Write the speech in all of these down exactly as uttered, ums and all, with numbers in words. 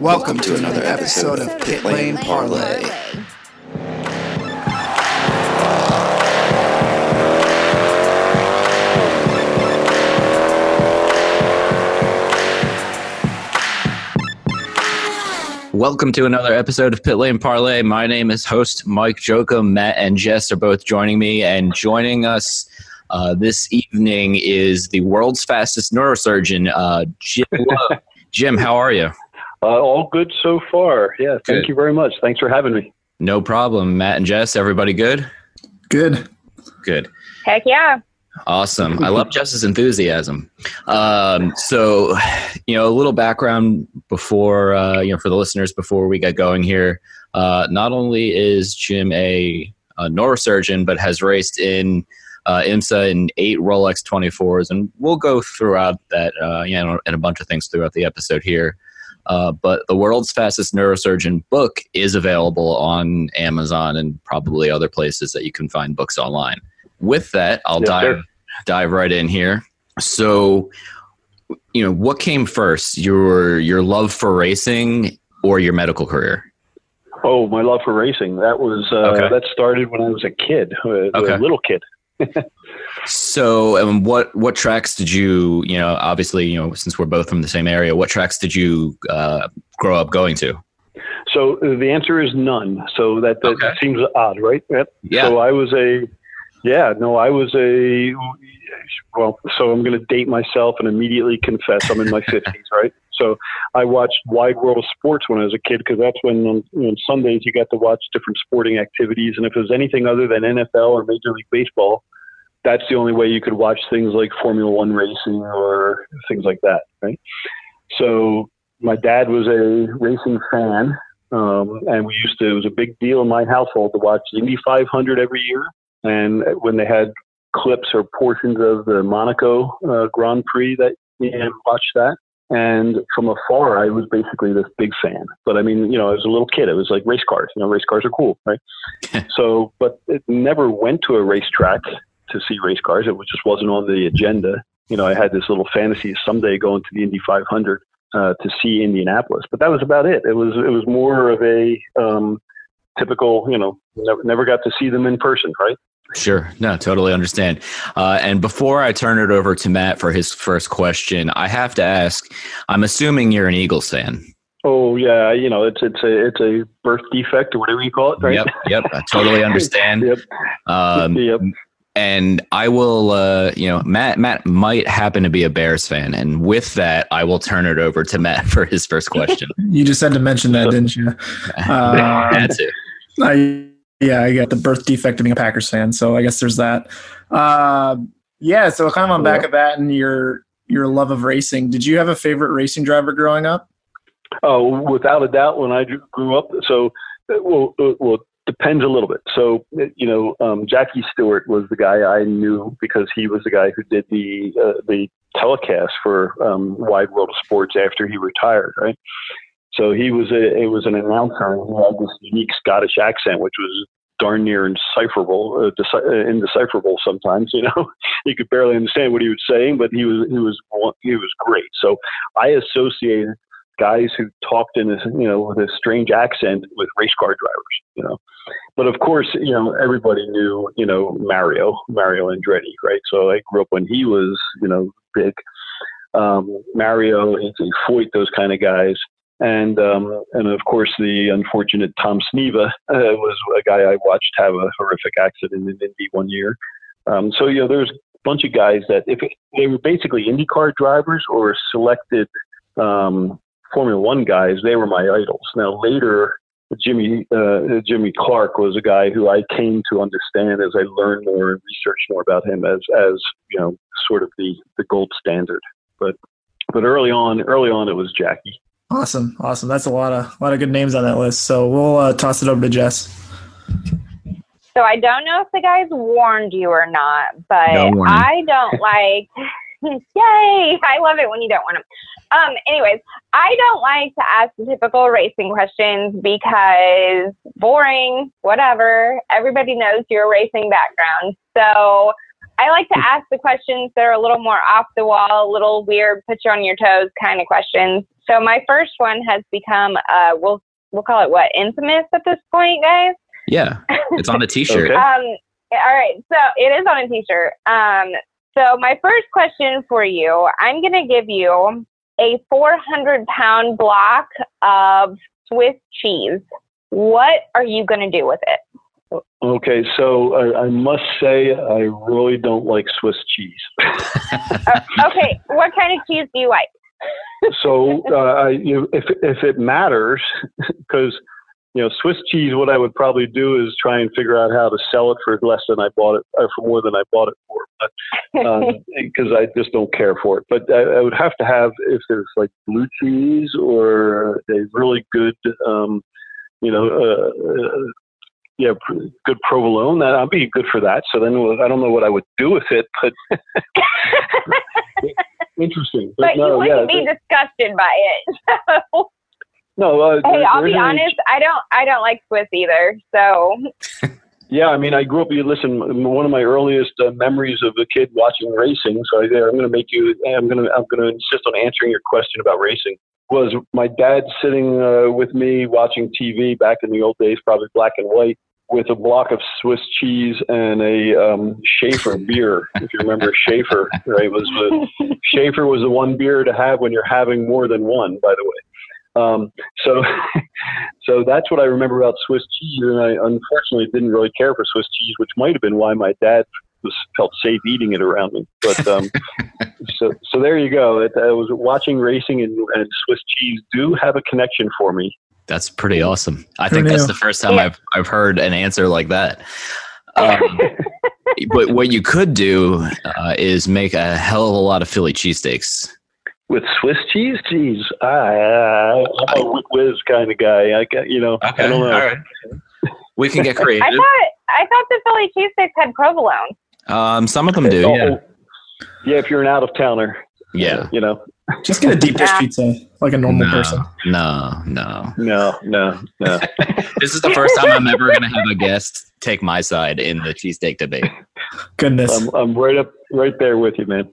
Welcome to another episode of Pit Lane Parlay. Welcome to another episode of Pit Lane Parlay. My name is host Mike Jokum. Matt and Jess are both joining me, and joining us uh, this evening is the world's fastest neurosurgeon, uh, Jim Love. Jim, how are you? Uh, all good so far. Yeah, thank Good. you very much. Thanks for having me. No problem. Matt and Jess, everybody good? Good. Good. Heck yeah. Awesome. I love Jess's enthusiasm. Um, so, you know, a little background before, uh, you know, for the listeners before we get going here. Uh, not only is Jim a, a neurosurgeon, but has raced in uh, IMSA in eight Rolex twenty-fours, and we'll go throughout that, uh, you know, and a bunch of things throughout the episode here. Uh, but the world's fastest neurosurgeon book is available on Amazon and probably other places that you can find books online. With that, I'll Yes, dive sir. dive right in here. So, you know, what came first, your your love for racing or your medical career? Oh, my love for racing. That was uh, Okay. that started when I was a kid, a, Okay. a little kid. So, um, what what tracks did you, you know, obviously, you know, since we're both from the same area, what tracks did you uh, grow up going to? So uh, the answer is none. So that, that Okay. seems odd, right? Yep. Yeah. So I was a, yeah, no, I was a, well, so I'm going to date myself and immediately confess I'm in my fifties, right? So I watched Wide World of Sports when I was a kid, because that's when on, you know, on Sundays you got to watch different sporting activities. And if it was anything other than N F L or Major League Baseball, that's the only way you could watch things like Formula One racing or things like that, right? So my dad was a racing fan, um, and we used to, it was a big deal in my household to watch the Indy five hundred every year. And when they had clips or portions of the Monaco uh, Grand Prix, that you know, watched that. And from afar, I was basically this big fan. But I mean, you know, I was a little kid. It was like race cars. You know, race cars are cool, right? So, but it never went to a racetrack to see race cars. It was, just wasn't on the agenda. You know, I had this little fantasy of someday going to the Indy five hundred uh, to see Indianapolis. But that was about it. It was it was more of a um, typical, you know, never, never got to see them in person, right? Sure. No, totally understand. Uh, and before I turn it over to Matt for his first question, I have to ask, I'm assuming you're an Eagles fan. Oh yeah, you know, it's it's a it's a birth defect or whatever you call it, right? Yep. Yep. I totally understand. Yep. Um, Yep. And I will, uh, you know, Matt, Matt might happen to be a Bears fan. And with that, I will turn it over to Matt for his first question. You just had to mention that, didn't you? Uh, That's it. I, yeah, I got the birth defect of being a Packers fan, so I guess there's that. Uh, yeah, so kind of on back of that and your your love of racing, did you have a favorite racing driver growing up? Oh, without a doubt, when I grew up, so well, uh, well, depends a little bit. So, you know, um, Jackie Stewart was the guy I knew because he was the guy who did the uh, the telecast for um, Wide World of Sports after he retired, right? So he was a it was an announcer, and he had this unique Scottish accent, which was darn near indecipherable, uh, deci- uh, indecipherable sometimes. You know, you could barely understand what he was saying, but he was he was he was great. So I associated guys who talked in this, you know, with a strange accent with race car drivers, you know. But of course, you know, everybody knew, you know, Mario, Mario Andretti, right? So I grew up when he was, you know, big. Um, Mario, Anthony Foyt, those kind of guys. And, um, and of course, the unfortunate Tom Sneva uh, was a guy I watched have a horrific accident in Indy one year. Um, so, you know, there's a bunch of guys that if it, they were basically IndyCar drivers or selected um, Formula One guys, they were my idols. Now later, Jimmy uh, Jimmy Clark was a guy who I came to understand as I learned more and researched more about him as as you know, sort of the, the gold standard. But but early on, early on, it was Jackie. Awesome, awesome. That's a lot of a lot of good names on that list. So we'll uh, toss it over to Jess. So I don't know if the guys warned you or not, but No warning. I don't like, yay, I love it when you don't want them. Um, anyways, I don't like to ask the typical racing questions because boring, whatever. Everybody knows your racing background. So I like to ask the questions that are a little more off the wall, a little weird, put you on your toes kind of questions. so my first one has become, uh, we'll we'll call it what, infamous at this point, guys. Yeah, it's on the T-shirt. Okay. Um, all right, so it is on a T-shirt. Um, so my first question for you, I'm going to give you a four hundred pound block of Swiss cheese. What are you going to do with it? Okay, so I, I must say I really don't like Swiss cheese. uh, okay, what kind of cheese do you like? So uh, I, you know, if if it matters, because you know Swiss cheese, what I would probably do is try and figure out how to sell it for less than I bought it, or for more than I bought it for, because um, I just don't care for it. But I, I would have to have, if there's like blue cheese or a really good, um, you know. Uh, uh, Yeah, good provolone. That I'd be good for that. So then I don't know what I would do with it, but interesting. But, but no, you wouldn't yeah, be disgusted by it. So. No. Uh, hey, there, I'll be honest. any... I don't. I don't like Swiss either. So. Yeah, I mean, I grew up. You listen. One of my earliest uh, memories of a kid watching racing. So I, I'm going to make you. I'm going to. I'm going to insist on answering your question about racing. Was my dad sitting uh, with me watching T V back in the old days, probably black and white, with a block of Swiss cheese and a um, Schaefer beer. If you remember Schaefer, right? Was the, Schaefer was the one beer to have when you're having more than one, by the way. Um, so, so that's what I remember about Swiss cheese. And I unfortunately didn't really care for Swiss cheese, which might have been why my dad was felt safe eating it around me. But um, so, so there you go. It, I was watching racing, and, and Swiss cheese do have a connection for me. That's pretty awesome. I Who think knew? that's the first time Yeah. I've I've heard an answer like that. Um, but what you could do uh, is make a hell of a lot of Philly cheesesteaks. With Swiss cheese, geez, I, I'm a whiz kind of guy. I got, you know, I don't know. All right. We can get creative. I thought. I thought the Philly cheesesteaks had provolone. Um, some of them do. Oh, Yeah. yeah, if you're an out of towner, Yeah. you know, Just get a deep dish Yeah. pizza like a normal No, person. no, no. no, no, no. This is the first time I'm ever going to have a guest take my side in the cheesesteak debate. Goodness. I'm, I'm right up, right there with you, man.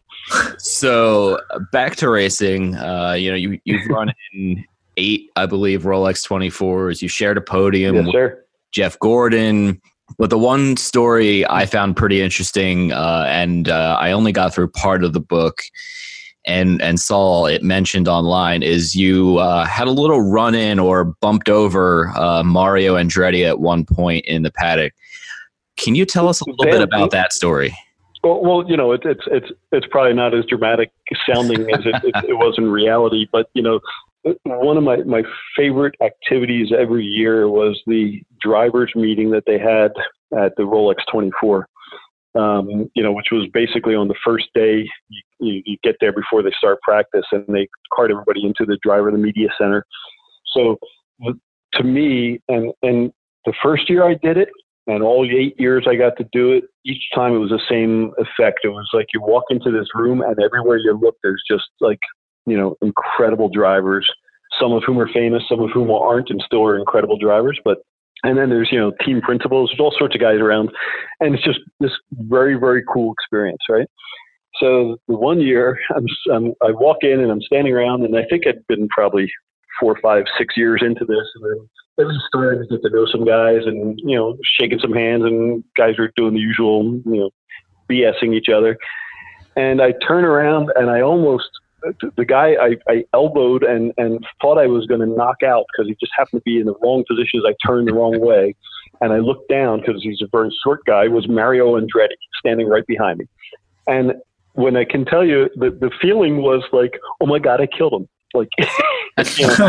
So back to racing. Uh, you know, you you've run in eight, I believe, Rolex twenty-fours. You shared a podium Yes, with sir. Jeff Gordon. But the one story I found pretty interesting, uh, and uh, I only got through part of the book, and and saw it mentioned online, is you uh, had a little run-in or bumped over uh, Mario Andretti at one point in the paddock. Can you tell us a little bit about that story? Well, well you know, it, it's it's it's probably not as dramatic sounding as it, it, it was in reality, but you know, one of my, my favorite activities every year was the drivers meeting that they had at the Rolex twenty-four. Um, you know, which was basically on the first day. You, you, you get there before they start practice, and they cart everybody into the driver, the media center. So, to me, and and the first year I did it, and all the eight years I got to do it, each time it was the same effect. It was like you walk into this room, and everywhere you look, there's just like, you know, incredible drivers, some of whom are famous, some of whom aren't and still are incredible drivers. But, and then there's, you know, team principals, there's all sorts of guys around. And it's just this very, very cool experience, right? So the one year I'm, I'm, I walk in and I'm standing around, and I think I'd been probably four, five, six years into this. And then I was starting to get to know some guys and, you know, shaking some hands, and guys were doing the usual, you know, BSing each other. And I turn around and I almost, the guy I, I elbowed and, and thought I was going to knock out because he just happened to be in the wrong position as I turned the wrong way. And I looked down because he's a very short guy, was Mario Andretti standing right behind me. And when I can tell you, the, the feeling was like, oh my God, I killed him. Like, you know,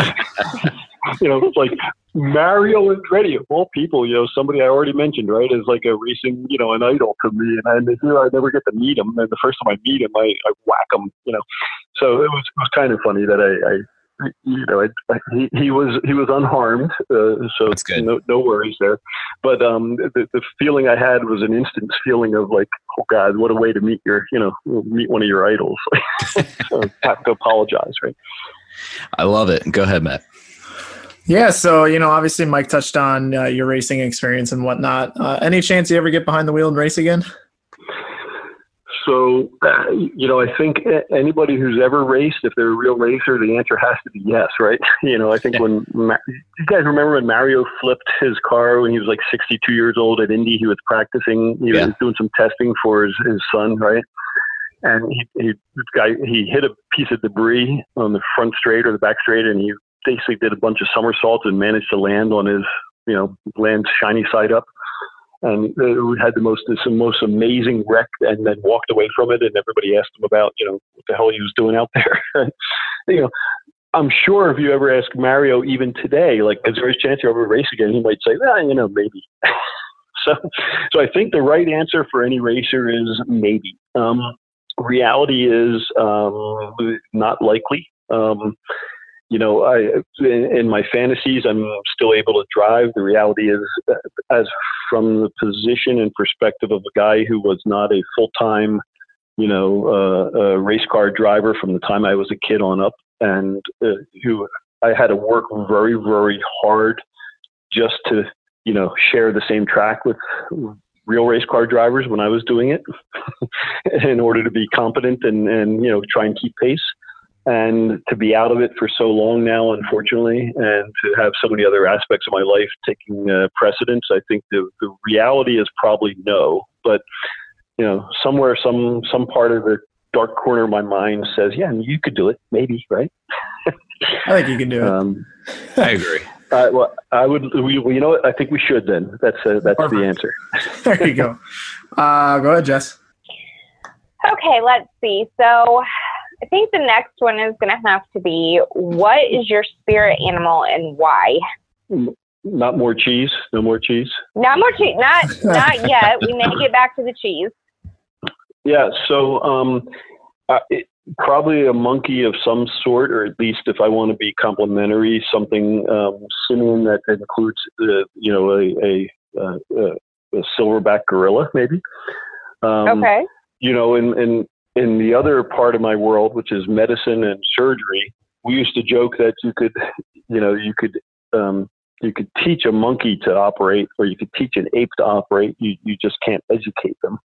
you know, like Mario Andretti of all people, you know, somebody I already mentioned, right, is like a racing, you know, an idol to me. And I, here I never get to meet him. And the first time I meet him, I, I whack him, you know. So it was, it was kind of funny that I, I you know, I, I, he, he was he was unharmed. Uh, so That's good. No, no worries there. But um, the, the feeling I had was an instant feeling of like, oh God, what a way to meet your, you know, meet one of your idols. So I have to apologize, right? I love it. Go ahead, Matt. Yeah, so, you know, obviously Mike touched on uh, your racing experience and whatnot. Uh, any chance you ever get behind the wheel and race again? So, uh, you know, I think anybody who's ever raced, if they're a real racer, the answer has to be yes, right? You know, I think when, Ma- you guys remember when Mario flipped his car when he was like sixty-two years old at Indy, he was practicing, he yeah. was doing some testing for his, his son, right? And he, he, this guy, he hit a piece of debris on the front straight or the back straight, and he basically did a bunch of somersaults and managed to land on his, you know, land shiny side up. And we had the most, this most amazing wreck, and then walked away from it. And everybody asked him about, you know, what the hell he was doing out there. You know, I'm sure if you ever ask Mario, even today, like, is there a chance you'll ever race again? He might say, well, you know, maybe. so, so I think the right answer for any racer is maybe. Um, reality is um, not likely. Um, You know, I in, in my fantasies, I'm still able to drive. The reality is, as from the position and perspective of a guy who was not a full-time, you know, uh, uh, race car driver from the time I was a kid on up, and uh, who I had to work very, very hard just to, you know, share the same track with real race car drivers when I was doing it, in order to be competent and, and you know, try and keep pace. And to be out of it for so long now, unfortunately, and to have so many other aspects of my life taking uh, precedence, I think the, the reality is probably no. But, you know, somewhere, some some part of the dark corner of my mind says, yeah, you could do it, maybe, right? I think you can do it. Um, I agree. Uh, well, I would. We, well, you know what? I think we should. Then that's uh, that's Perfect. The answer. There you go. Uh, go ahead, Jess. Okay, let's see. So, I think the next one is going to have to be, what is your spirit animal and why? Not more cheese. No more cheese. Not more cheese. Not not yet. We may get back to the cheese. Yeah. So um, uh, it, probably a monkey of some sort, or at least if I want to be complimentary, something um, simian that includes, uh, you know, a, a, a, a silverback gorilla, maybe. Um, okay. You know, and and. In the other part of my world, which is medicine and surgery, we used to joke that you could, you know, you could, um, you could teach a monkey to operate, or you could teach an ape to operate. You, you just can't educate them.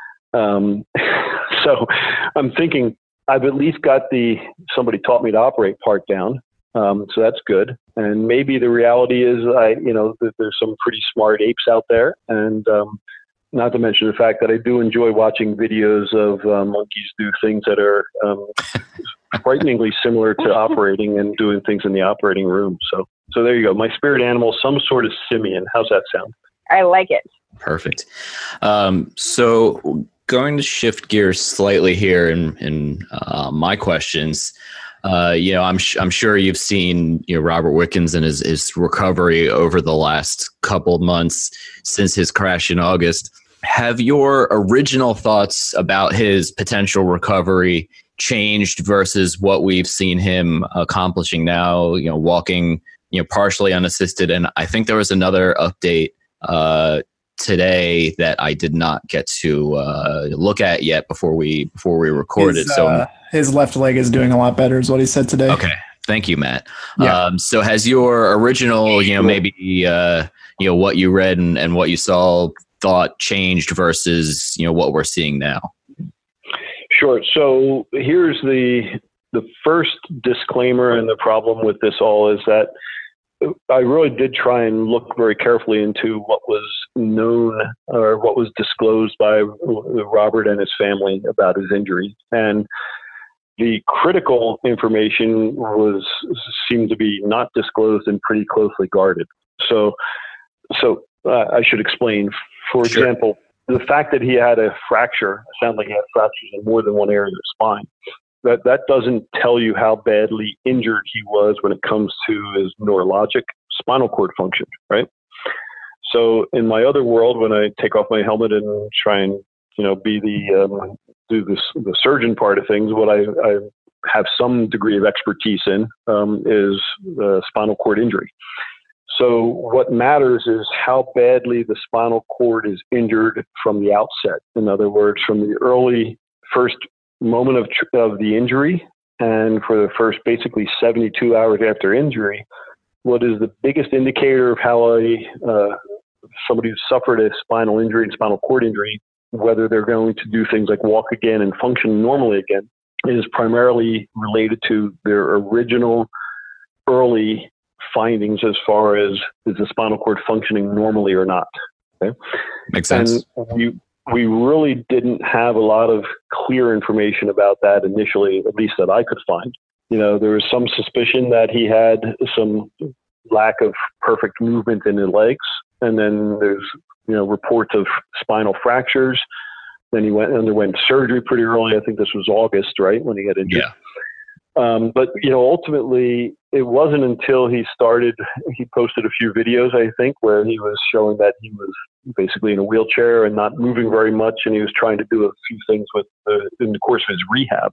Um, so I'm thinking I've at least got the, somebody taught me to operate part down. Um, so that's good. And maybe the reality is I, you know, that there's some pretty smart apes out there, and, um, not to mention the fact that I do enjoy watching videos of uh, monkeys do things that are um, frighteningly similar to operating and doing things in the operating room. So, so there you go. My spirit animal, some sort of simian. How's that sound? I like it. Perfect. Um, so going to shift gears slightly here in, in uh, my questions. Uh, you know, I'm sh- I'm sure you've seen, you know, Robert Wickens and his, his recovery over the last couple of months since his crash in August. Have your original thoughts about his potential recovery changed versus what we've seen him accomplishing now? You know, walking, you know, partially unassisted, and I think there was another update uh, today that I did not get to uh, look at yet before we before we recorded. His, so. Uh, His left leg is doing a lot better, is what he said today. Okay, thank you, Matt. Yeah. Um, so, has your original, you know, maybe uh, you know what you read and, and what you saw, thought changed versus you know what we're seeing now? Sure. So here's the the first disclaimer, and the problem with this all is that I really did try and look very carefully into what was known or what was disclosed by Robert and his family about his injury, and the critical information was seemed to be not disclosed and pretty closely guarded. So, so uh, I should explain. For Sure. example, the fact that he had a fracture, it sounded like he had fractures in more than one area of the spine. That that doesn't tell you how badly injured he was when it comes to his neurologic spinal cord function, right? So in my other world, when I take off my helmet and try and you know be the um, do this, the surgeon part of things, what I, I have some degree of expertise in um, is uh, spinal cord injury. So what matters is how badly the spinal cord is injured from the outset. In other words, from the early first moment of tr- of the injury, and for the first basically seventy-two hours after injury, what is the biggest indicator of how a uh, somebody who suffered a spinal injury and spinal cord injury whether they're going to do things like walk again and function normally again, is primarily related to their original early findings as far as is the spinal cord functioning normally or not. Okay? Makes sense. And we, we really didn't have a lot of clear information about that initially, at least that I could find. You know, there was some suspicion that he had some lack of perfect movement in his legs. And then there's, you know, reports of spinal fractures. Then he went underwent surgery pretty early. I think this was August, right, when he got injured. Yeah. Um, but, you know, ultimately, it wasn't until he started, he posted a few videos, I think, where he was showing that he was basically in a wheelchair and not moving very much, and he was trying to do a few things with the, in the course of his rehab.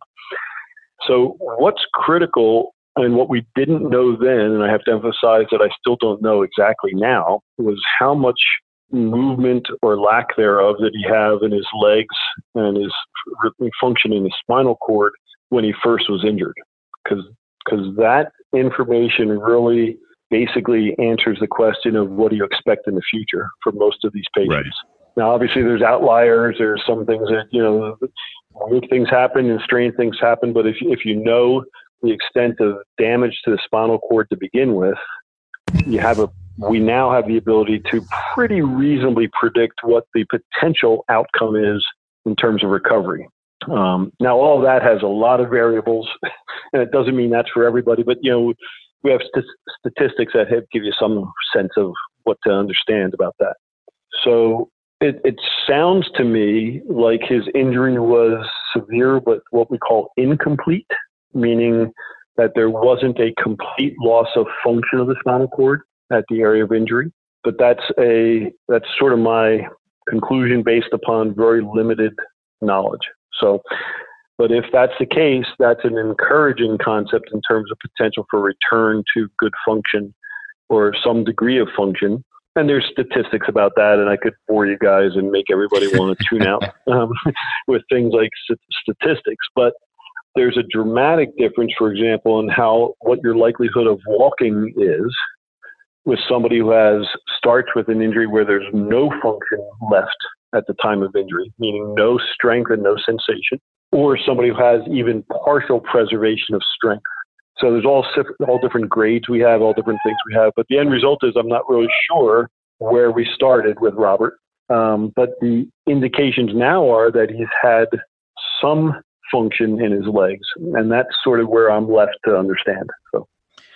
So what's critical, and what we didn't know then, and I have to emphasize that I still don't know exactly now, was how much movement or lack thereof did he have in his legs and his function in his spinal cord when he first was injured. Because because that information really basically answers the question of what do you expect in the future for most of these patients. Right. Now, obviously, there's outliers. There's some things that, you know, weird things happen and strange things happen. But if, if you know the extent of damage to the spinal cord to begin with, you have a we now have the ability to pretty reasonably predict what the potential outcome is in terms of recovery. Um, now, all of that has a lot of variables, and it doesn't mean that's for everybody, but, you know, we have st- statistics that have, give you some sense of what to understand about that. So it, it sounds to me like his injury was severe, but what we call incomplete, meaning that there wasn't a complete loss of function of the spinal cord at the area of injury. But that's a that's sort of my conclusion based upon very limited knowledge. So, but if that's the case, that's an encouraging concept in terms of potential for return to good function or some degree of function. And there's statistics about that, and I could bore you guys and make everybody want to tune out um, with things like st- statistics. But there's a dramatic difference, for example, in how what your likelihood of walking is with somebody who has starts with an injury where there's no function left at the time of injury, meaning no strength and no sensation, or somebody who has even partial preservation of strength. So there's all all different grades we have, all different things we have. But the end result is I'm not really sure where we started with Robert. Um, but the indications now are that he's had some function in his legs, and that's sort of where I'm left to understand. So.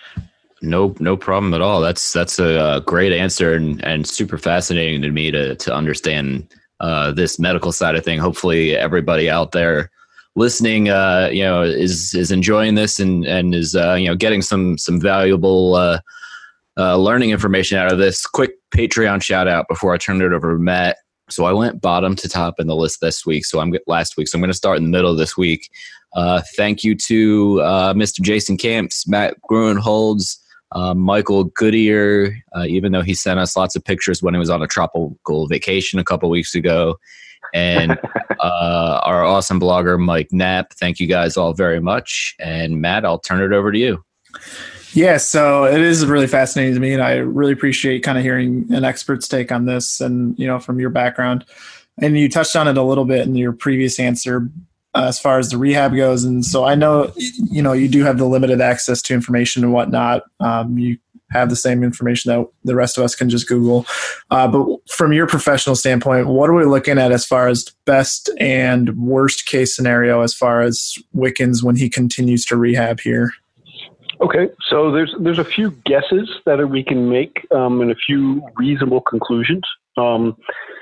No, no problem at all. That's that's a great answer and, and super fascinating to me to to understand uh, this medical side of thing. Hopefully, everybody out there listening, uh, you know, is is enjoying this and and is uh, you know getting some some valuable uh, uh, learning information out of this. Quick Patreon shout out before I turn it over to Matt. So I went bottom to top in the list this week. So I'm last week. So I'm going to start in the middle of this week. Uh, thank you to uh, Mister Jason Camps, Matt Gruenholz, Uh, Michael Goodyear, uh, even though he sent us lots of pictures when he was on a tropical vacation a couple weeks ago, and uh, our awesome blogger, Mike Knapp. Thank you guys all very much. And Matt, I'll turn it over to you. Yeah, so it is really fascinating to me, and I really appreciate kind of hearing an expert's take on this and, you know, from your background. And you touched on it a little bit in your previous answer, Uh, as far as the rehab goes. And so I know, you know, you do have the limited access to information and whatnot. Um, you have the same information that the rest of us can just Google. Uh, but from your professional standpoint, what are we looking at as far as best and worst case scenario as far as Wickens when he continues to rehab here? Okay, so there's there's a few guesses that we can make um, and a few reasonable conclusions. Um,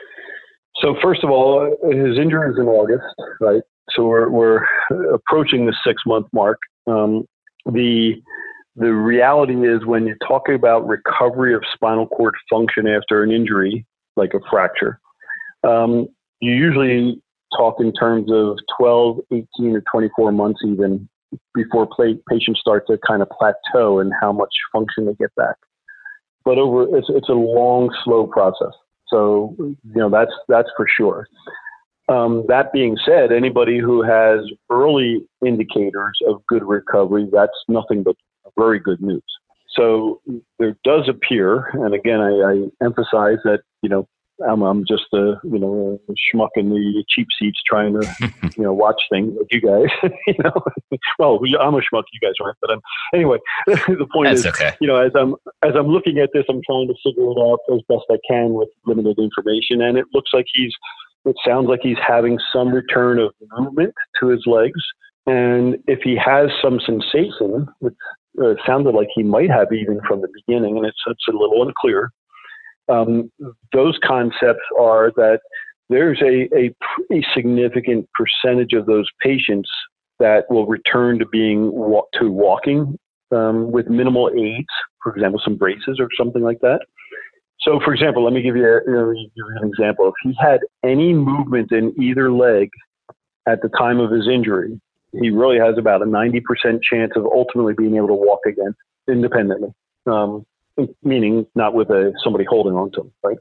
so first of all, his injury is in August, right? So we're, we're approaching the six-month mark. Um, the the reality is when you're talking about recovery of spinal cord function after an injury, like a fracture, um, you usually talk in terms of twelve, eighteen, or twenty-four months even before play, patients start to kind of plateau in how much function they get back. But over it's it's a long, slow process. So you know that's that's for sure. Um, that being said, anybody who has early indicators of good recovery, that's nothing but very good news. So there does appear, and again, I, I emphasize that, you know, I'm, I'm just a, you know, a schmuck in the cheap seats trying to, you know, watch things like you guys, you know, well, I'm a schmuck, you guys aren't, but I'm, anyway, the point That's is, okay. you know, as I'm, as I'm looking at this, I'm trying to figure it out as best I can with limited information. And it looks like he's, it sounds like he's having some return of movement to his legs. And if he has some sensation, which uh, sounded like he might have even from the beginning, and it's, it's a little unclear, Um, those concepts are that there's a, a pretty significant percentage of those patients that will return to being walk, to walking um, with minimal aids, for example, some braces or something like that. So, for example, let me give you, a, you know, give you an example. If he had any movement in either leg at the time of his injury, he really has about a ninety percent chance of ultimately being able to walk again independently. Um, meaning not with a, somebody holding on to him, right?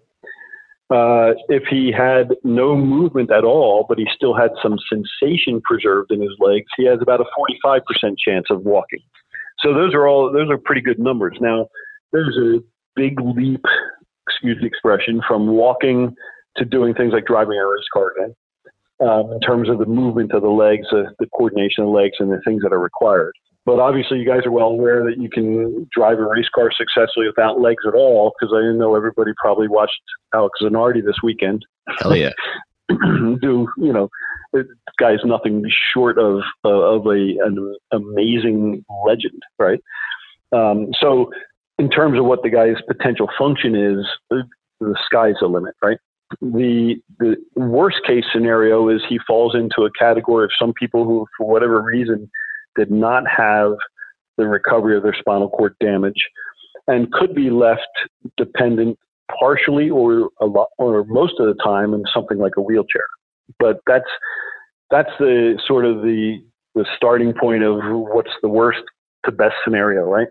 Uh, if he had no movement at all, but he still had some sensation preserved in his legs, he has about a forty-five percent chance of walking. So those are all, those are pretty good numbers. Now, there's a big leap, excuse the expression, from walking to doing things like driving a race car again, um, in terms of the movement of the legs, uh, the coordination of the legs, and the things that are required. But obviously, you guys are well aware that you can drive a race car successfully without legs at all, because I know everybody probably watched Alex Zanardi this weekend. Hell yeah. Do, you know, this guy's nothing short of uh, of a an amazing legend, right? Um, so in terms of what the guy's potential function is, the sky's the limit, right? The the worst case scenario is he falls into a category of some people who, for whatever reason, did not have the recovery of their spinal cord damage and could be left dependent partially or a lot or most of the time in something like a wheelchair. But that's that's the sort of the the starting point of what's the worst to best scenario, right?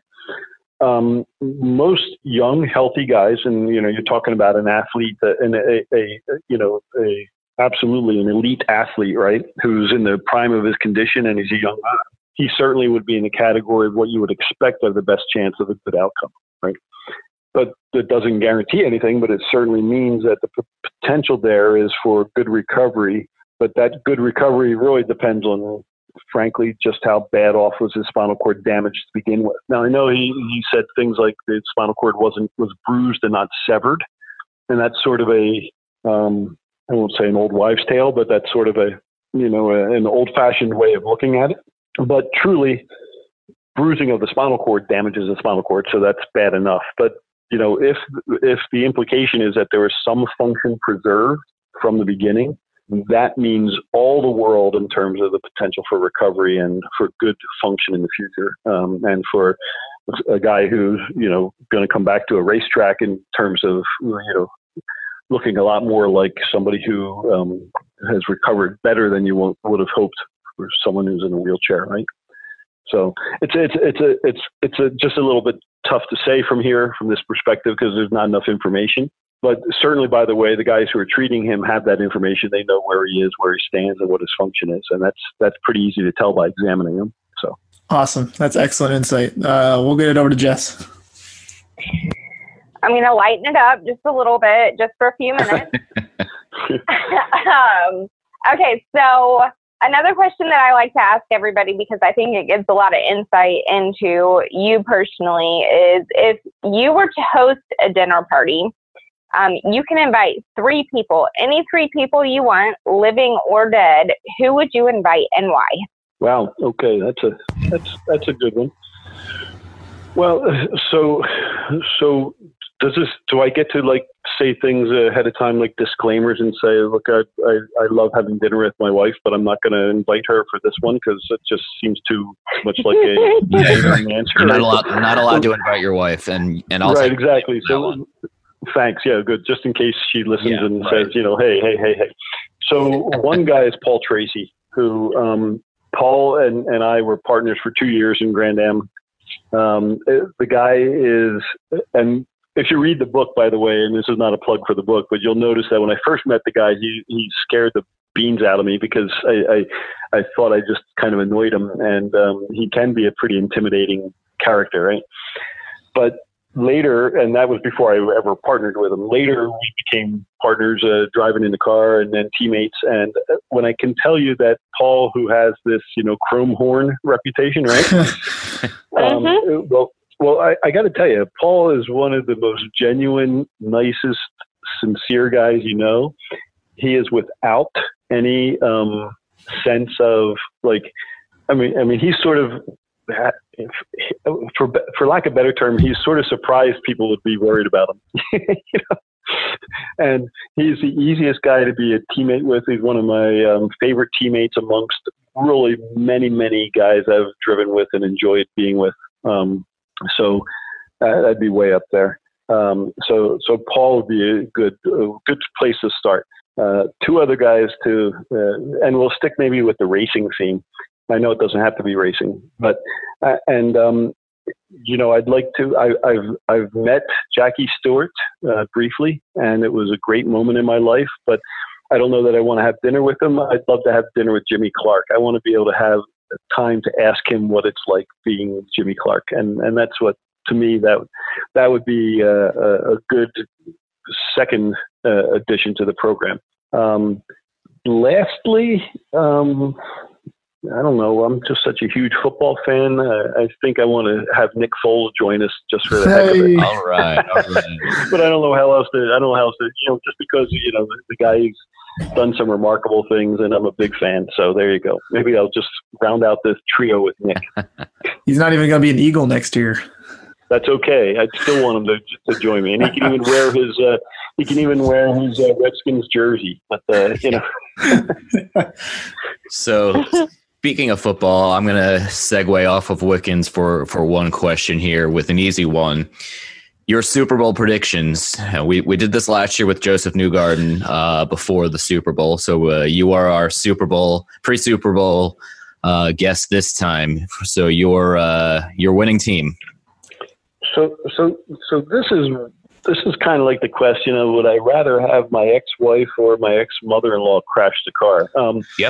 Um, most young, healthy guys, and you know, you're talking about an athlete, uh, and a, a you know a absolutely an elite athlete, right? Who's in the prime of his condition and he's a young guy. He certainly would be in the category of what you would expect of the best chance of a good outcome, right? But that doesn't guarantee anything, but it certainly means that the p- potential there is for good recovery. But that good recovery really depends on, frankly, just how bad off was his spinal cord damage to begin with. Now, I know he, he said things like the spinal cord wasn't was bruised and not severed. And that's sort of a, um, I won't say an old wives' tale, but that's sort of a, you know, a, an old-fashioned way of looking at it. But truly, bruising of the spinal cord damages the spinal cord, so that's bad enough. But, you know, if if the implication is that there is some function preserved from the beginning, that means all the world in terms of the potential for recovery and for good function in the future. Um, and for a guy who's, you know, going to come back to a racetrack in terms of, you know, looking a lot more like somebody who um, has recovered better than you would have hoped for someone who's in a wheelchair, right? So it's it's it's a it's it's a, just a little bit tough to say from here, from this perspective, because there's not enough information. But certainly, by the way, the guys who are treating him have that information. They know where he is, where he stands, and what his function is, and that's that's pretty easy to tell by examining him. So awesome, that's excellent insight. Uh, we'll get it over to Jess. I'm going to lighten it up just a little bit, just for a few minutes. um, okay, so another question that I like to ask everybody, because I think it gives a lot of insight into you personally, is if you were to host a dinner party, um, you can invite three people, any three people you want, living or dead. Who would you invite and why? Wow. Okay, that's a that's that's a good one. Well, so so does this? Do I get to like say things ahead of time, like disclaimers, and say, look, I I, I love having dinner with my wife, but I'm not going to invite her for this one because it just seems too much like a yeah, you're, answer. you're not allowed. You're not allowed to invite your wife, and and also right, exactly. So thanks. Yeah, good. Just in case she listens yeah, and right. says, you know, hey, hey, hey, hey. So one guy is Paul Tracy, who um, Paul and and I were partners for two years in Grand Am. Um, the guy is, and if you read the book, by the way, and this is not a plug for the book, but you'll notice that when I first met the guy, he, he scared the beans out of me because I, I, I thought I just kind of annoyed him, and um, he can be a pretty intimidating character, right? But later, and that was before I ever partnered with him. Later, we became partners, uh, driving in the car, and then teammates. And when I can tell you that Paul, who has this, you know, chrome horn reputation, right? um, Mm-hmm. Well, well, I, I got to tell you, Paul is one of the most genuine, nicest, sincere guys you know. He is without any um, sense of like. I mean, I mean, he's sort of. For for lack of a better term, he's sort of surprised people would be worried about him. You know? And he's the easiest guy to be a teammate with. He's one of my um, favorite teammates amongst really many, many guys I've driven with and enjoyed being with. Um, so uh, that'd be way up there. Um, so so Paul would be a good a good place to start. Uh, two other guys to, uh, and we'll stick maybe with the racing theme. I know it doesn't have to be racing, but uh, and um, you know, I'd like to. I, I've I've met Jackie Stewart uh, briefly, and it was a great moment in my life. But I don't know that I want to have dinner with him. I'd love to have dinner with Jimmy Clark. I want to be able to have time to ask him what it's like being Jimmy Clark, and and that's what to me that that would be a, a good second uh, addition to the program. Um, lastly. Um, I don't know. I'm just such a huge football fan. Uh, I think I want to have Nick Foles join us just for the heck of it. All right, all right. But I don't know how else to. I don't know how else to. You know, just because you know the, the guy's done some remarkable things, and I'm a big fan. So there you go. Maybe I'll just round out this trio with Nick. He's not even going to be an Eagle next year. That's okay. I'd still want him to to join me, and he can even wear his. Uh, he can even wear his uh, Redskins jersey. But uh, you know. So. Speaking of football, I'm going to segue off of Wickens for, for one question here with an easy one. Your Super Bowl predictions. We we did this last year with Joseph Newgarden uh, before the Super Bowl. So uh, you are our Super Bowl, pre-Super Bowl uh, guest this time. So your uh, your winning team. So so so this is this is kind of like the question of would I rather have my ex-wife or my ex-mother-in-law crash the car? Um, yep.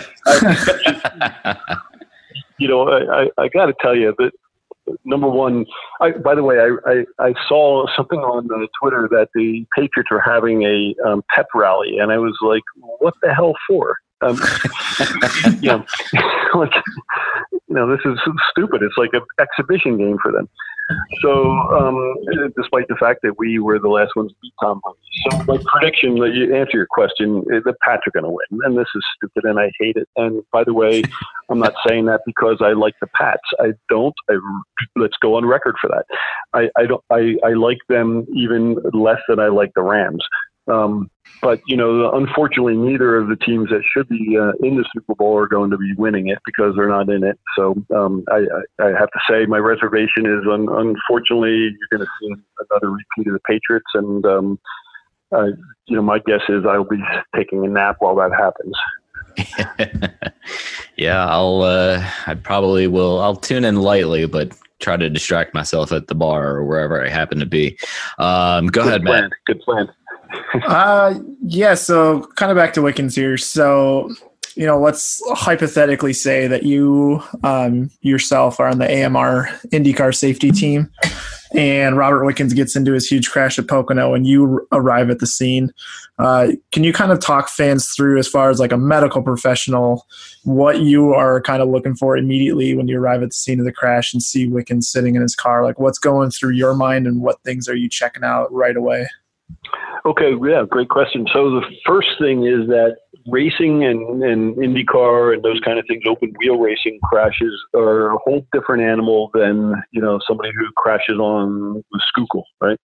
I, you know, I, I, I got to tell you that number one. I, by the way, I, I, I saw something on uh, Twitter that the Patriots are having a um, pep rally, and I was like, "What the hell for?" Um, you know, like you know, this is stupid. It's like an exhibition game for them. So, um, despite the fact that we were the last ones to beat Tom Brady. So, my prediction, to answer your question, is the Pats are going to win. And this is stupid, and I hate it. And by the way, I'm not saying that because I like the Pats. I don't. I, let's go on record for that. I, I don't. I, I like them even less than I like the Rams. Um, but, you know, unfortunately, neither of the teams that should be uh, in the Super Bowl are going to be winning it because they're not in it. So um, I, I, I have to say my reservation is, un- unfortunately, you're going to see another repeat of the Patriots. And, um, uh, you know, my guess is I'll be taking a nap while that happens. Yeah, I'll, uh, I probably will, I'll tune in lightly, but try to distract myself at the bar or wherever I happen to be. Um, go Good ahead, plan. Matt. Good plan. uh, yeah, so kind of back to Wickens here. So, you know, let's hypothetically say that you um, yourself are on the A M R IndyCar safety team, and Robert Wickens gets into his huge crash at Pocono, and you arrive at the scene. Uh, can you kind of talk fans through, as far as like a medical professional, what you are kind of looking for immediately when you arrive at the scene of the crash and see Wickens sitting in his car? Like, what's going through your mind, and what things are you checking out right away? Okay, yeah, great question. So the first thing is that racing and, and IndyCar and those kind of things, open wheel racing crashes are a whole different animal than, you know, somebody who crashes on the Schuylkill, right?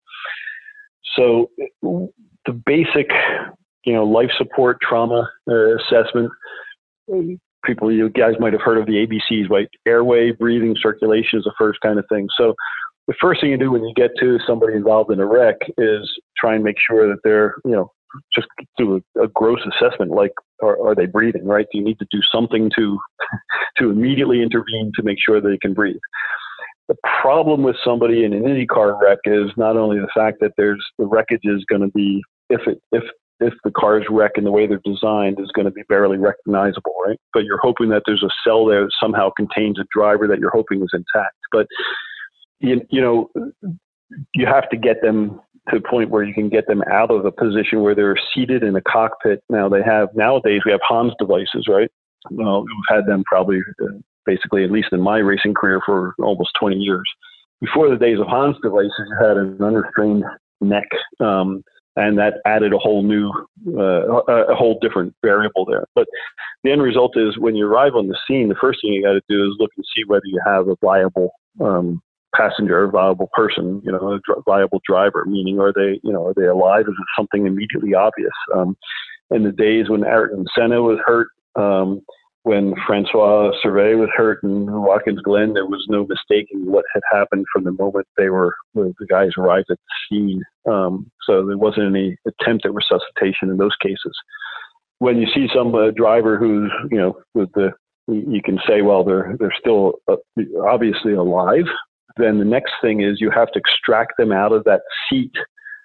So the basic, you know, life support trauma uh, assessment, people, you guys might have heard of the A B Cs, right? Airway, breathing, circulation is the first kind of thing. So the first thing you do when you get to somebody involved in a wreck is try and make sure that they're, you know, just do a, a gross assessment, like, are, are they breathing, right? Do you need to do something to to immediately intervene to make sure they can breathe? The problem with somebody in an IndyCar wreck is not only the fact that there's the wreckage is going to be, if it if if the car's wreck and the way they're designed is going to be barely recognizable, right? But you're hoping that there's a cell there that somehow contains a driver that you're hoping is intact. But You, you know, you have to get them to the point where you can get them out of a position where they're seated in a cockpit. Now they have, nowadays we have Hans devices, right? Well, we've had them probably uh, basically, at least in my racing career, for almost twenty years. Before the days of Hans devices, you had an unrestrained neck, um, and that added a whole new, uh, a, a whole different variable there. But the end result is when you arrive on the scene, the first thing you got to do is look and see whether you have a viable um, passenger, a viable person, you know, a dr- viable driver, meaning are they, you know, are they alive? Is it something immediately obvious? Um, in the days when Ayrton Senna was hurt, um, when Francois Servet was hurt in Watkins Glen, there was no mistaking what had happened from the moment they were, the guys arrived at the scene. Um, so there wasn't any attempt at resuscitation in those cases. When you see some uh, driver who's, you know, with the, you can say, well, they're, they're still uh, obviously alive. Then the next thing is you have to extract them out of that seat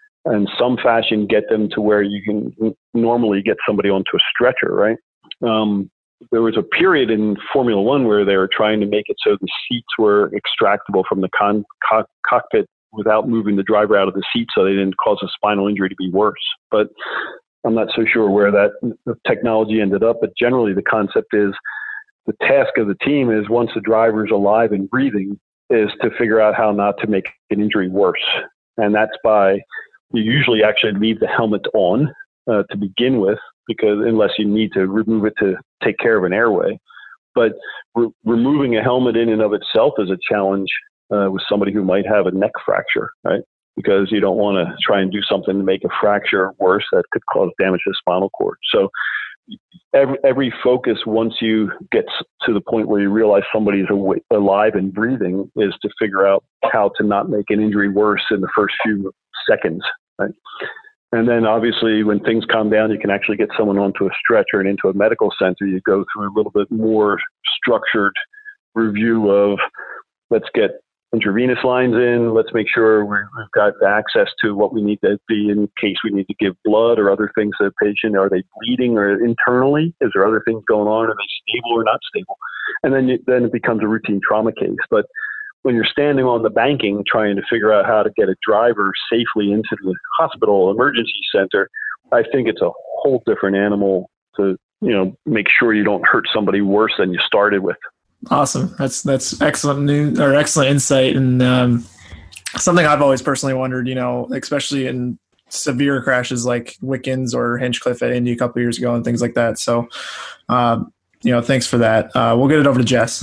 in some fashion, get them to where you can normally get somebody onto a stretcher, right? Um, there was a period in Formula One where they were trying to make it so the seats were extractable from the con- co- cockpit without moving the driver out of the seat so they didn't cause a spinal injury to be worse. But I'm not so sure where that technology ended up. But generally the concept is the task of the team is once the driver's alive and breathing is to figure out how not to make an injury worse. And that's by, you usually actually leave the helmet on uh, to begin with, because unless you need to remove it to take care of an airway. But re- removing a helmet in and of itself is a challenge uh, with somebody who might have a neck fracture, right? Because you don't want to try and do something to make a fracture worse that could cause damage to the spinal cord. So every, every focus, once you get to the point where you realize somebody's aw- alive and breathing, is to figure out how to not make an injury worse in the first few seconds, right? And then obviously when things calm down, you can actually get someone onto a stretcher and into a medical center. You go through a little bit more structured review of, let's get intravenous lines in. Let's make sure we've got access to what we need to be in case we need to give blood or other things to the patient. Are they bleeding or internally? Is there other things going on? Are they stable or not stable? And then, you, then it becomes a routine trauma case. But when you're standing on the banking trying to figure out how to get a driver safely into the hospital emergency center, I think it's a whole different animal to, you know, make sure you don't hurt somebody worse than you started with. Awesome. That's that's excellent news, or excellent insight, and um, something I've always personally wondered, you know, especially in severe crashes like Wickens or Hinchcliffe at Indy a couple of years ago and things like that. So, um, you know, thanks for that. Uh, we'll get it over to Jess.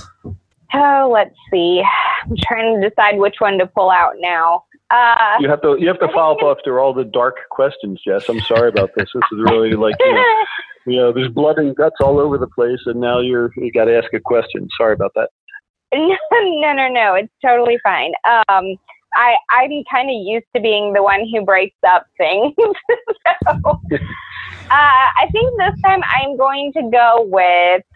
Oh, let's see. I'm trying to decide which one to pull out now. Uh, you have to you have to follow up after all the dark questions, Jess. I'm sorry about this. This is really like, you know, you know, there's blood and guts all over the place, and now you're you got to ask a question. Sorry about that. No, no, no, no. It's totally fine. Um, I I'm kind of used to being the one who breaks up things. so, uh, I think this time I'm going to go with.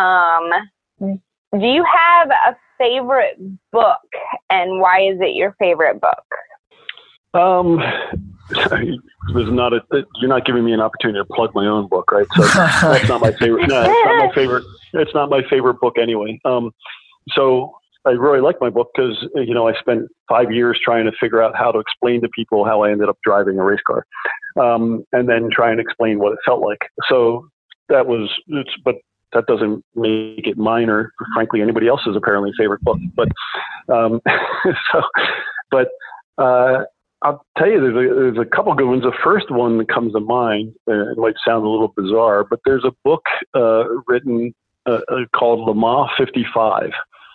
Um, do you have a favorite book, and why is it your favorite book? Um, there's not a, you're not giving me an opportunity to plug my own book, right? So that's not my favorite. No, it's not my favorite. It's not my favorite book anyway. Um, so I really like my book because, you know, I spent five years trying to figure out how to explain to people how I ended up driving a race car, um, and then try and explain what it felt like. So that was, it's, but that doesn't make it mine or, frankly, anybody else's apparently favorite book. But um, so, but uh, I'll tell you, there's a, there's a couple good ones. The first one that comes to mind, uh, it might sound a little bizarre, but there's a book uh, written uh, called Le Mans fifty-five,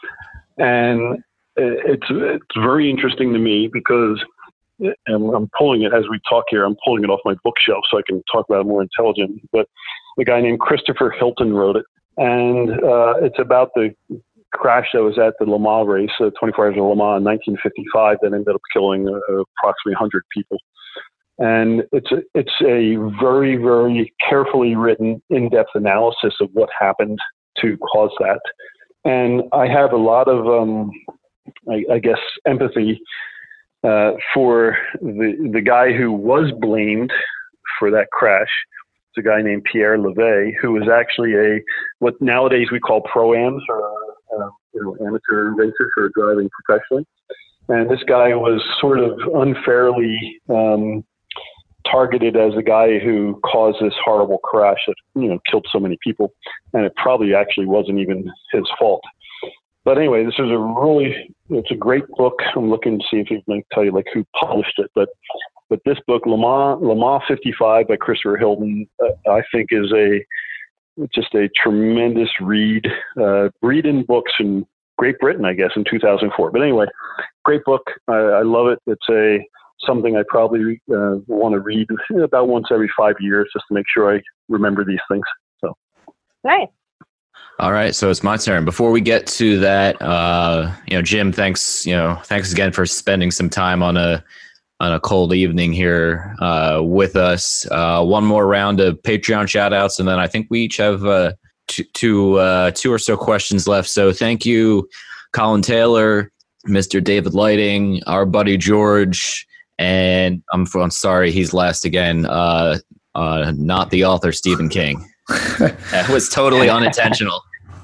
and it's it's very interesting to me because, and I'm pulling it as we talk here. I'm pulling it off my bookshelf so I can talk about it more intelligently. But a guy named Christopher Hilton wrote it, and uh, it's about the crash that was at the Le Mans race, uh, twenty-four Hours of Le Mans in nineteen fifty-five, that ended up killing uh, approximately one hundred people. And it's a, it's a very, very carefully written, in-depth analysis of what happened to cause that. And I have a lot of, um, I, I guess, empathy uh, for the the guy who was blamed for that crash. It's a guy named Pierre Levay, who was actually a what nowadays we call pro-ams, or uh, you know, amateur racers who are driving professionally. And this guy was sort of unfairly um, targeted as the guy who caused this horrible crash that, you know, killed so many people. And it probably actually wasn't even his fault. But anyway, this is a really, it's a great book. I'm looking to see if I can tell you like who published it. But but this book, Le Mans, Le Mans fifty-five by Christopher Hilton, uh, I think is a just a tremendous read. Uh, read in books in Great Britain, I guess, in two thousand four. But anyway, great book. I, I love it. It's a something I probably uh, want to read about once every five years just to make sure I remember these things. So nice. All right, so it's my turn. Before we get to that, uh, you know, Jim, thanks, you know, thanks again for spending some time on a on a cold evening here uh, with us. Uh, one more round of Patreon shout outs, and then I think we each have uh, two, two, uh, two or so questions left. So thank you, Colin Taylor, Mister David Lighting, our buddy George, and I'm, I'm sorry, he's last again, uh, uh, not the author, Stephen King. That was totally unintentional.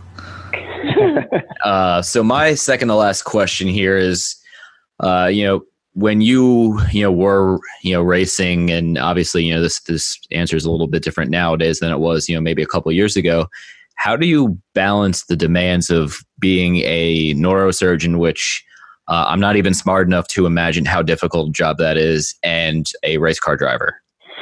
Uh, so my second to last question here is, uh, you know, when you, you know, were, you know, racing, and obviously, you know, this, this answer is a little bit different nowadays than it was, you know, maybe a couple of years ago. How do you balance the demands of being a neurosurgeon, which uh, I'm not even smart enough to imagine how difficult a job that is, and a race car driver?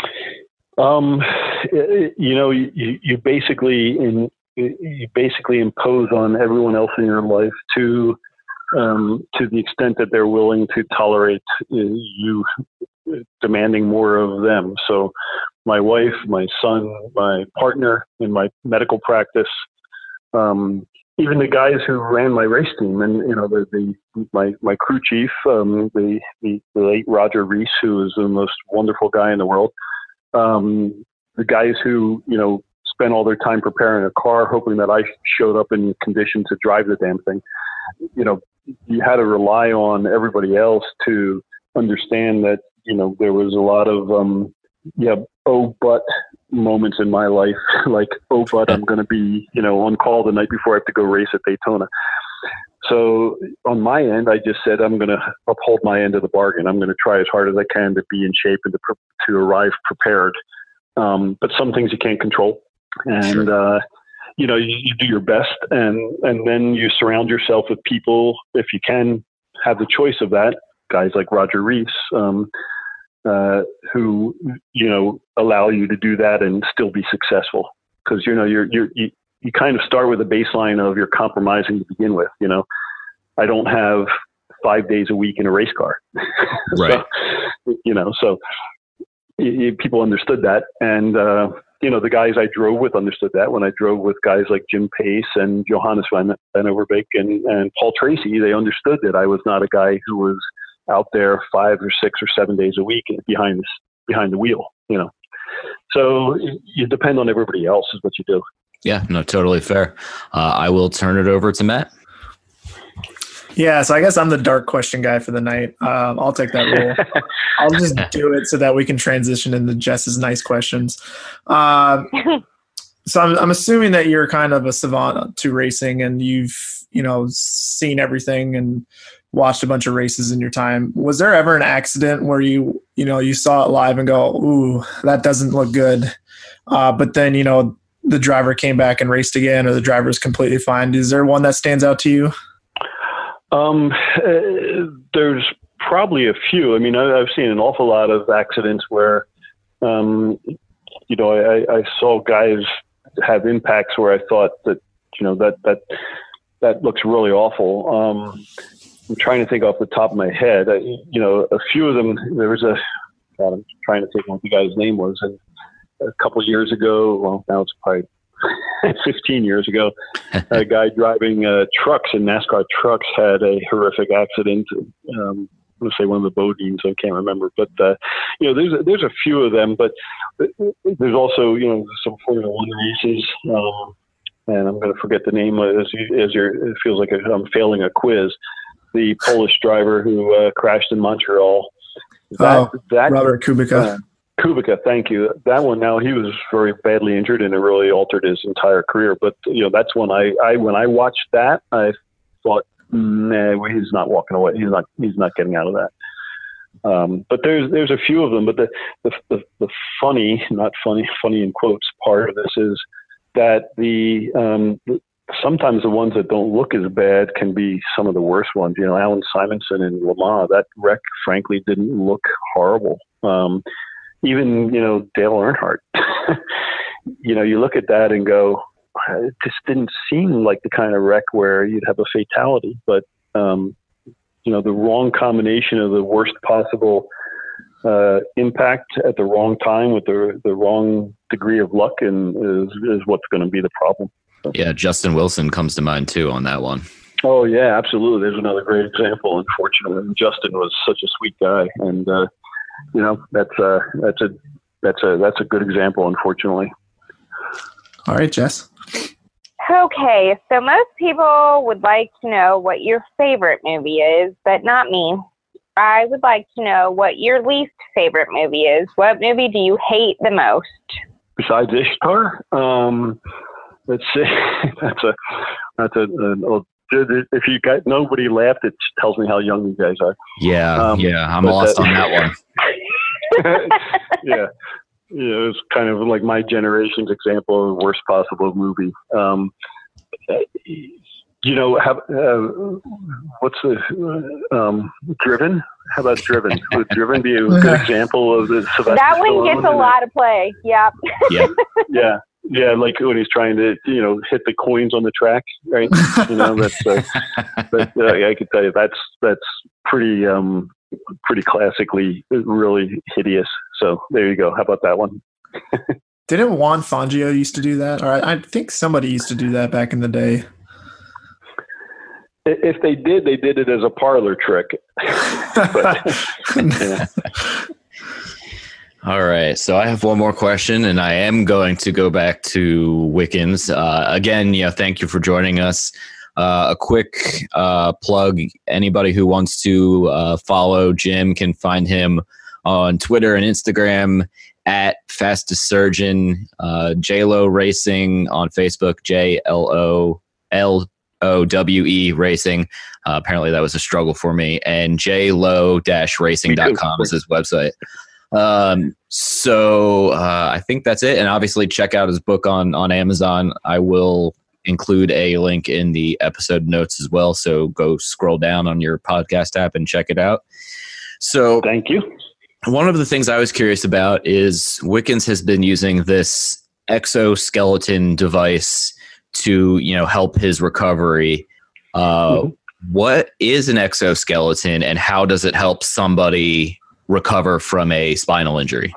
Um, you know, you, you basically in, you basically impose on everyone else in your life to um, to the extent that they're willing to tolerate you demanding more of them. So, my wife, my son, my partner in my medical practice, um, even the guys who ran my race team, and you know, the, the my my crew chief, um, the, the the late Roger Reese, who is the most wonderful guy in the world. Um, the guys who, you know, spent all their time preparing a car, hoping that I showed up in condition to drive the damn thing. You know, you had to rely on everybody else to understand that, you know, there was a lot of, um, yeah, oh, but moments in my life, like, oh, but I'm going to be, you know, on call the night before I have to go race at Daytona. So on my end, I just said, I'm going to uphold my end of the bargain. I'm going to try as hard as I can to be in shape and to, to arrive prepared. Um, but some things you can't control. And, sure. uh, you know, you, you do your best, and, and then you surround yourself with people, if you can have the choice of that, guys like Roger Reese, um, uh, who, you know, allow you to do that and still be successful. Because, you know, you're, you're, you, you kind of start with a baseline of you're compromising to begin with. You know, I don't have five days a week in a race car. Right. So, you know, so y- people understood that. And, uh, you know, the guys I drove with understood that. When I drove with guys like Jim Pace and Johannes Van Overbeek and, and Paul Tracy, they understood that I was not a guy who was out there five or six or seven days a week behind this, behind the wheel, you know. So you depend on everybody else is what you do. Yeah, no, totally fair. Uh, I will turn it over to Matt. Yeah, so I guess I'm the dark question guy for the night. Um, I'll take that role. I'll just do it so that we can transition into Jess's nice questions. Um, so I'm, I'm assuming that you're kind of a savant to racing, and you've, you know, seen everything and watched a bunch of races in your time. Was there ever an accident where you, you know, you saw it live and go, ooh, that doesn't look good. Uh, but then, you know, the driver came back and raced again, or the driver is completely fine. Is there one that stands out to you? Um, uh, there's probably a few. I mean, I, I've seen an awful lot of accidents where, um, you know, I, I saw guys have impacts where I thought that, you know, that, that, that looks really awful. Um, I'm trying to think off the top of my head, I, you know, a few of them, there was a, God, I'm trying to think what the guy's name was. And a couple of years ago, well, now it's probably fifteen years ago, a guy driving uh, trucks in NASCAR trucks had a horrific accident. Um, I'm going to say one of the Bodines, I can't remember, but uh, you know, there's a, there's a few of them. But there's also, you know, some Formula One races, um, and I'm going to forget the name as you, as you're. It feels like I'm failing a quiz. The Polish driver who uh, crashed in Montreal. That, oh, that Robert Kubica. Uh, Kubica, thank you. That one, now he was very badly injured, and it really altered his entire career. But you know, that's when I, I when I watched that, I thought, nah, he's not walking away. He's not, he's not getting out of that. Um, but there's, there's a few of them, but the, the, the, the funny, not funny, funny in quotes part of this is that the, um, the, sometimes the ones that don't look as bad can be some of the worst ones. You know, Alan Simonson in Le Mans, that wreck, frankly, didn't look horrible. Um, even, you know, Dale Earnhardt, you know, you look at that and go, it just didn't seem like the kind of wreck where you'd have a fatality, but, um, you know, the wrong combination of the worst possible uh, impact at the wrong time with the the wrong degree of luck and is, is what's going to be the problem. So. Yeah, Justin Wilson comes to mind too on that one. Oh yeah, absolutely. There's another great example. Unfortunately, Justin was such a sweet guy, and uh, you know that's uh, that's a that's a that's a good example. Unfortunately. All right, Jess. Okay, so most people would like to know what your favorite movie is, but not me. I would like to know what your least favorite movie is. What movie do you hate the most? Besides Ishtar, um, let's see. that's a that's a, a, a if you got nobody laughed, it tells me how young you guys are. Yeah, um, yeah, I'm lost that, on that one. yeah. Yeah, it was kind of like my generation's example of the worst possible movie. Um, you know, have, uh, what's the um, Driven? How about Driven? Would Driven be a good example of the Sylvester That one Stallone gets a lot of play. Yep. Yeah. Yeah. Yeah. Like when he's trying to, you know, hit the coins on the track, right? You know, that's, uh, but, uh, I can tell you that's, that's pretty, um, pretty classically really hideous. So there you go. How about that one? Didn't Juan Fangio used to do that? Or I, I think somebody used to do that back in the day. If they did, they did it as a parlor trick. But, yeah. All right. So I have one more question, and I am going to go back to Wickens. Uh, again, yeah, thank you for joining us. Uh, a quick uh, plug, anybody who wants to uh, follow Jim can find him on Twitter and Instagram at Fastest Surgeon, uh, J-Lo Racing on Facebook, J L O L O W E Racing. Uh, apparently that was a struggle for me. And j lo dash racing dot com is his website. Um, so uh, I think that's it. And obviously check out his book on, on Amazon. I will include a link in the episode notes as well. So go scroll down on your podcast app and check it out. So thank you. One of the things I was curious about is Wickens has been using this exoskeleton device to, you know, help his recovery. Uh, mm-hmm. What is an exoskeleton and how does it help somebody recover from a spinal injury?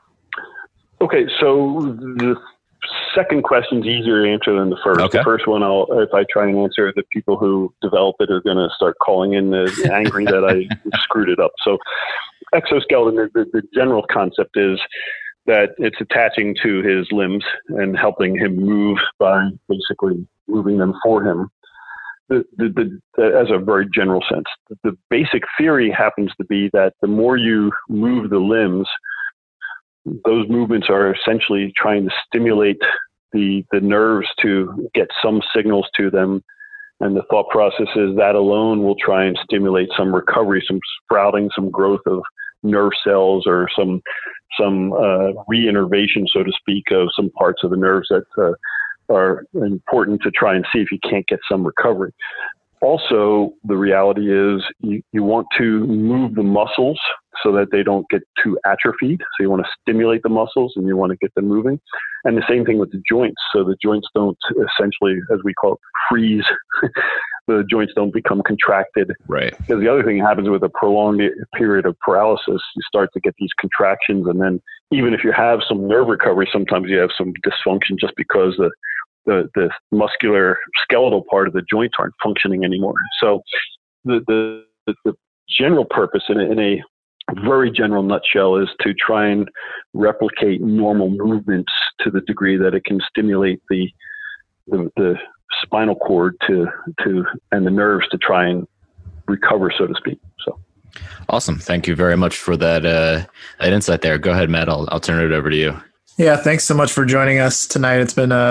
Okay. So the second question's easier to answer than the first. Okay. The first one, I'll, if I try and answer, the people who develop it are going to start calling in the angry that I screwed it up. So exoskeleton, the, the general concept is that it's attaching to his limbs and helping him move by basically moving them for him. The, the, the, the, as a very general sense, the, the basic theory happens to be that the more you move the limbs, those movements are essentially trying to stimulate the the nerves to get some signals to them. And the thought process is that alone will try and stimulate some recovery, some sprouting, some growth of nerve cells or some some uh, reinnervation, so to speak, of some parts of the nerves that uh, are important to try and see if you can't get some recovery. Also, the reality is you, you want to move the muscles so that they don't get too atrophied. So you want to stimulate the muscles and you want to get them moving. And the same thing with the joints. So the joints don't essentially, as we call it, freeze. The joints don't become contracted. Right. Because the other thing happens with a prolonged period of paralysis, you start to get these contractions. And then even if you have some nerve recovery, sometimes you have some dysfunction just because the The, the muscular skeletal part of the joints aren't functioning anymore. So the, the, the general purpose in a, in a very general nutshell is to try and replicate normal movements to the degree that it can stimulate the, the, the spinal cord to, to, and the nerves to try and recover, so to speak. So. Awesome. Thank you very much for that, uh, that insight there. Go ahead, Matt. I'll, I'll turn it over to you. Yeah. Thanks so much for joining us tonight. It's been a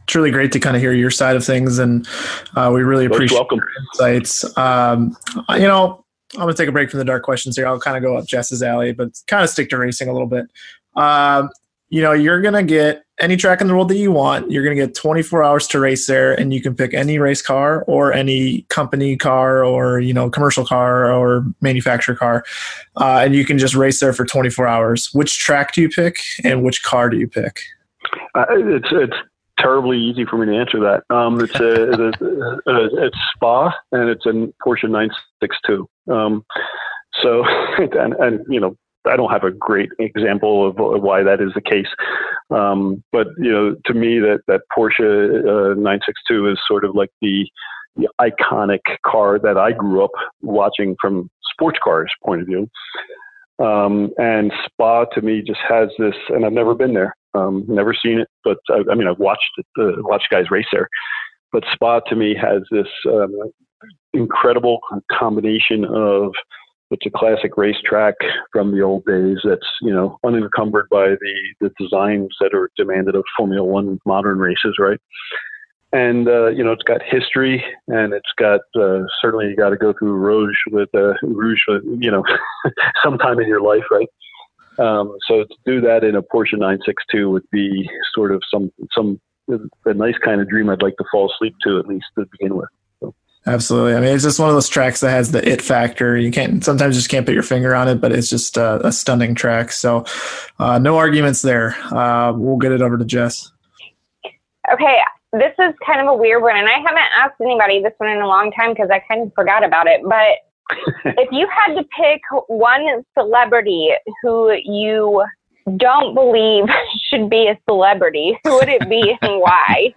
truly great to kind of hear your side of things, and uh, we really appreciate welcome. your insights. Um, you know, I'm going to take a break from the dark questions here. I'll kind of go up Jess's alley, but kind of stick to racing a little bit. Um, you know, you're going to get any track in the world that you want. You're going to get twenty-four hours to race there, and you can pick any race car or any company car or, you know, commercial car or manufacturer car. Uh, and you can just race there for twenty-four hours. Which track do you pick and which car do you pick? Uh, it's, it's terribly easy for me to answer that. Um, it's a, it's, a, it's Spa, and it's a Porsche nine sixty-two. Um, so, and, and, you know, I don't have a great example of why that is the case. Um, but, you know, to me, that, that Porsche uh, nine sixty-two is sort of like the, the iconic car that I grew up watching from sports cars point of view. Um, and Spa to me just has this, and I've never been there, um, never seen it, but I, I mean, I've watched it, uh, watched guys race there, but Spa to me has this um, incredible combination of, it's a classic racetrack from the old days that's, you know, unencumbered by the, the designs that are demanded of Formula One modern races, right? And, uh, you know, it's got history, and it's got, uh, certainly you got to go through Rouge with, uh, Rouge, with, you know, sometime in your life, right? Um, so to do that in a Porsche nine sixty-two would be sort of some, some, a nice kind of dream I'd like to fall asleep to, at least to begin with. So. Absolutely. I mean, it's just one of those tracks that has the it factor. You can't, sometimes just can't put your finger on it, but it's just a, a stunning track. So uh, no arguments there. Uh, we'll get it over to Jess. Okay. This is kind of a weird one, and I haven't asked anybody this one in a long time because I kind of forgot about it. But if you had to pick one celebrity who you don't believe should be a celebrity, who would it be and why?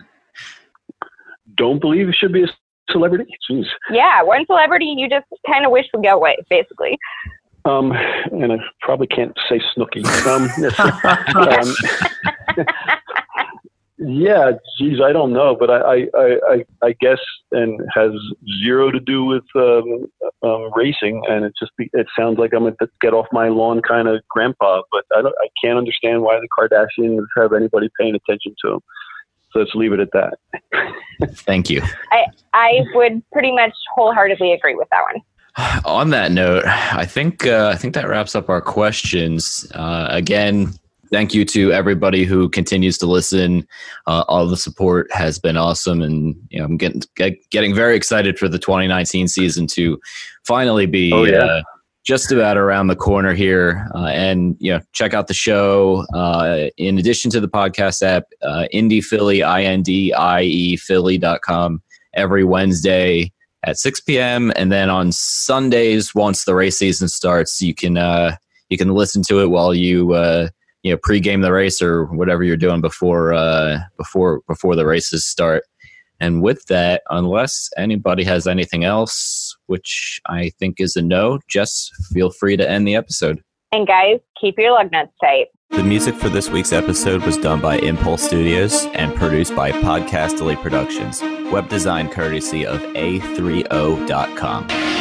Don't believe it should be a celebrity? Jeez. Yeah, one celebrity you just kind of wish would go away, basically. Um, and I probably can't say Snooki. Um, um, Yeah, geez, I don't know, but I, I, I, I guess, and has zero to do with um, um, racing, and it just it sounds like I'm a get off my lawn kind of grandpa, but I don't, I can't understand why the Kardashians have anybody paying attention to them. So let's leave it at that. Thank you. I I would pretty much wholeheartedly agree with that one. On that note, I think uh, I think that wraps up our questions. Uh, again. Thank you to everybody who continues to listen. Uh, all the support has been awesome, and you know, I'm getting get, getting very excited for the twenty nineteen season to finally be oh, yeah. uh, just about around the corner here. Uh, and you know, check out the show. Uh, in addition to the podcast app, uh, Indie Philly, I N D I E Philly dot com every Wednesday at six p.m. And then on Sundays, once the race season starts, you can uh, you can listen to it while you. Uh, you know, pregame the race or whatever you're doing before, uh, before, before the races start. And with that, unless anybody has anything else, which I think is a no, just feel free to end the episode. And guys, keep your lug nuts tight. The music for this week's episode was done by Impulse Studios and produced by Podcast Elite Productions. Web design courtesy of A three O dot com.